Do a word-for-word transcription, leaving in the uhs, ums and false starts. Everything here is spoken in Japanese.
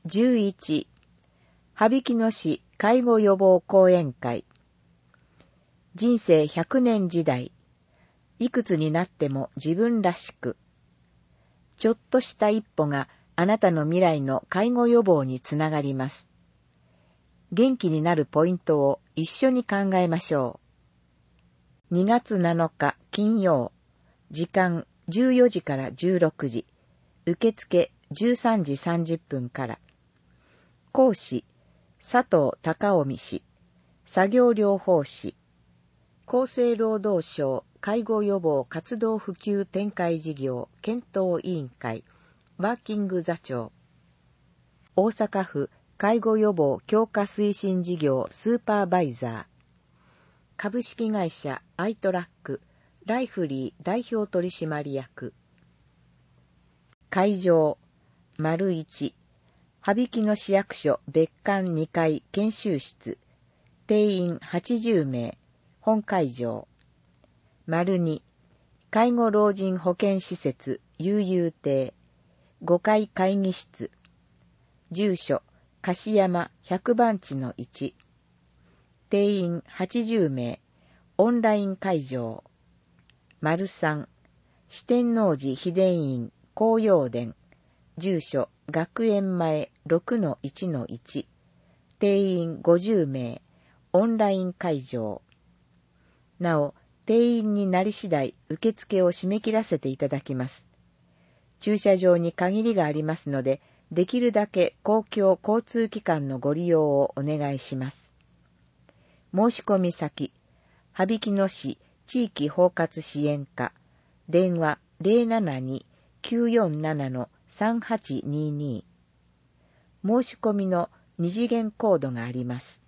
じゅういち、羽曳野市介護予防講演会。人生ひゃくねん時代、いくつになっても自分らしく。ちょっとした一歩があなたの未来の介護予防につながります。元気になるポイントを一緒に考えましょう。にがつなのか金曜、時間じゅうよじからじゅうろくじ、受付じゅうさんじさんじゅっぷんから。講師、佐藤孝臣氏、作業療法士、厚生労働省介護予防活動普及展開事業検討委員会ワーキング座長、大阪府介護予防強化推進事業スーパーバイザー、株式会社アイトラックライフリー代表取締役。会場、丸一、羽曳野市役所別館にかい研修室、定員はちじゅうめい、本会場。丸に、介護老人保健施設悠々亭、ごかい会議室。住所、樫山ひゃくばんちのいち。定員はちじゅうめい、オンライン会場。丸さん、四天王寺秘伝院紅葉殿。住所、学園前 ろくのいちのいち。定員ごじゅうめい、オンライン会場。なお、定員になり次第、受付を締め切らせていただきます。駐車場に限りがありますので、できるだけ公共交通機関のご利用をお願いします。申し込み先、羽曳野市地域包括支援課、電話 ゼロななに きゅうよんなな さんはちにに。申し込みの二次元コードがあります。